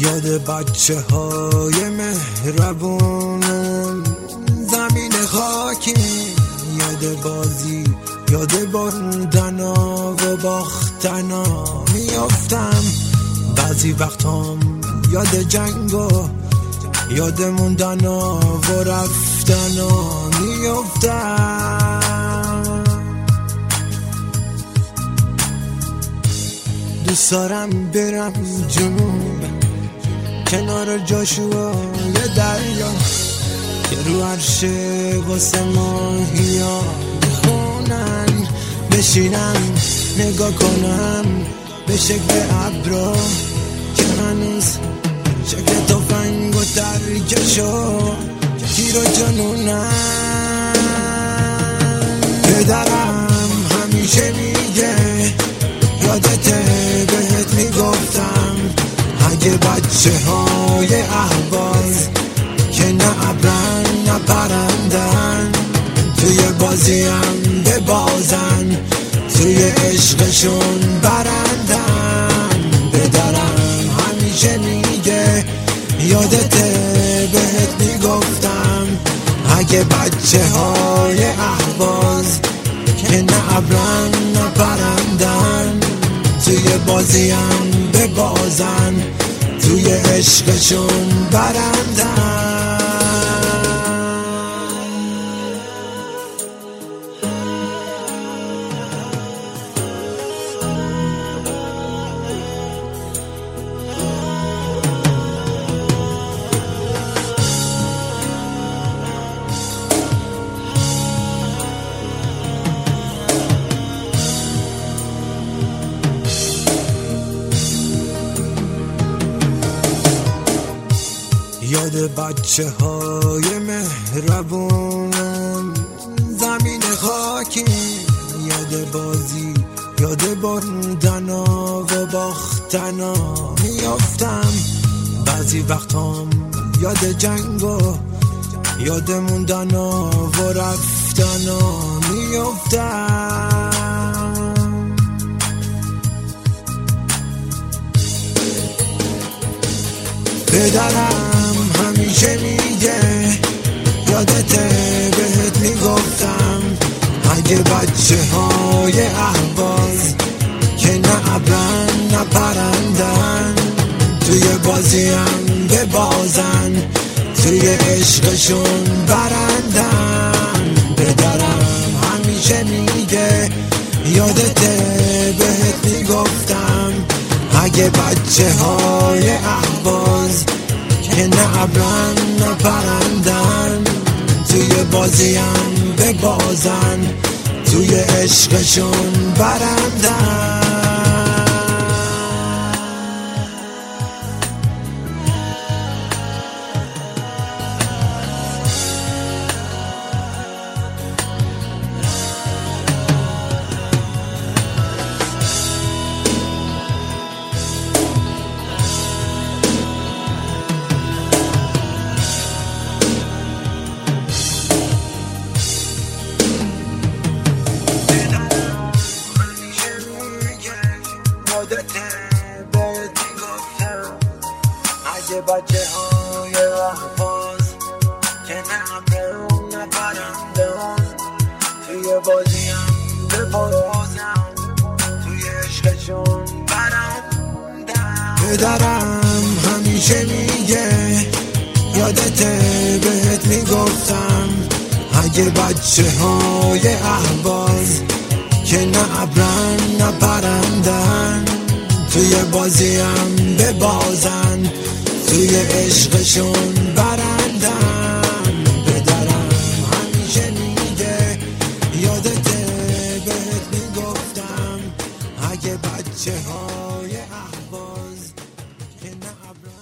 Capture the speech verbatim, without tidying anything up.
یاد بچه های مهربونم زمین خاکی، یاد بازی، یاد بردنا و باختنا میافتم. بعضی وقتام یاد جنگا، یاد موندنا و رفتنا میافتم. دوست دارم برم جنوب کنار جاشوا یه دریا که رو عرشه واسه ماهیا بخونن، بشینم نگاه کنم به شکل ابرا که هنوز شکل تفنگ و ترکشو تیر و جنونن. پدرم همیشه میگه یادته بهت میگفتم اگه بچه های اهواز که نه ابرن نه پرندن توی بازیم ببازن، توی عشقشون برندن. پدرم همیشه میگه یادته بهت میگفتم اگه بچه های اهواز که نه ابرن نه پرندن توی بازیم ببازن، توی عشقشون برندن. یاد بچه های مهربونم زمین خاکی، یاد بازی، یاد بردنا و باختنا میافتم. بعضی وقتام یاد جنگا، یاد موندنا و رفتنا میافتم. پدرم همیشه میگه یادته بهت میگفتم اگه بچه های اهواز که نه ابرن نه پرندن توی بازیم ببازن، توی عشقشون برندن. پدرم همیشه میگه یادته بهت میگفتم اگه بچه های اهواز که نه ابرن نه پرندن توی بازیم ببازن، توی عشقشون برندن. اگه بچه های احواز که نه ابرن نه پرندن توی بازیم ببازن، توی عشقشون برندن. پدرم همیشه میگه یادته بهت میگفتم اگه بچه های اهواز که نه ابرن نه پرندن توی بازیم ببازن، توی عشقشون برندن. پدرم همیشه میگه یادته بهت میگفتم اگه بچه های اهواز که نه ابرن